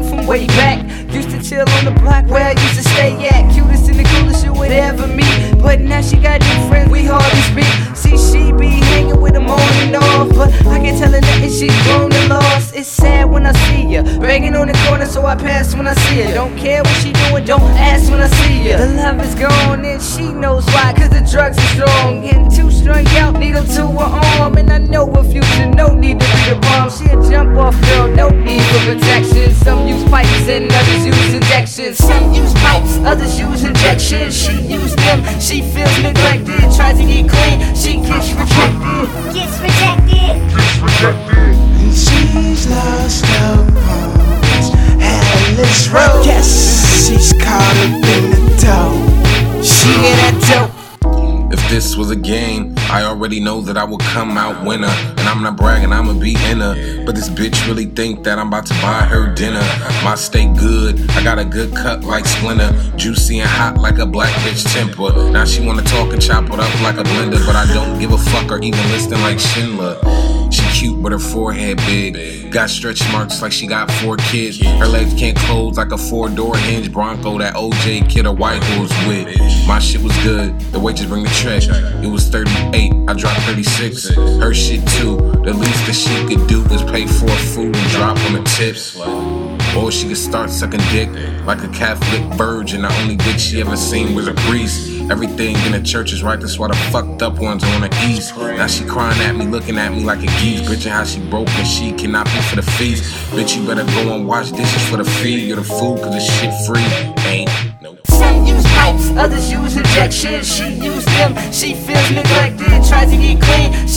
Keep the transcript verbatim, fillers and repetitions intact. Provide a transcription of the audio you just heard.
knew from way back. Used to chill on the block where I used to stay at. Cutest and the coolest you would ever meet. But now she got new friends, we hardly speak. See, she be hanging with them on and off, but I can tell her nothing, she's grown and lost. It's sad when I see her begging on the corner, so I pass when I see her. Don't care what she doing, don't ask when I see her. The love is gone and she knows why, cause the drugs are strong. Getting too strung out, needle to her arm. And I know her future, no need to be the bomb. She a jump off girl, no need for protection. Some use pipes and others use injections. Some use pipes, others use injections. She used them, she feels neglected. Tries to get clean, she gets rejected. Gets rejected. Gets rejected. And she's lost her bones. Hellish road. Yes, she's caught up in the dough. She in that dope. If this was a game, I already know that I will come out winner. And I'm not bragging, I'ma be in her. But this bitch really think that I'm about to buy her dinner. My steak good, I got a good cut like Splinter. Juicy and hot like a black bitch temper. Now she wanna talk and chop it up like a blender, but I don't give a fuck or even listen like Schindler. She cute but her forehead big. Got stretch marks like she got four kids. Her legs can't close like a four-door hinge Bronco that O J kid a white horse with. My shit was good, the waitress bring the trash. It was thirty-eight, I dropped thirty-six. Her shit too, the least that she could do is pay for food and drop on the tips. Or she could start sucking dick like a Catholic virgin. The only dick she ever seen was a priest. Everything in the church is right, that's why the fucked up ones are on the east. Now she crying at me, looking at me like a geese. Bitchin' how she broke and she cannot pay for the feast. Bitch, you better go and wash dishes for the fee or the food, cause this shit free. Ain't no. Some use pipes, others use injections. She used them, she feels neglected. Tries to get clean,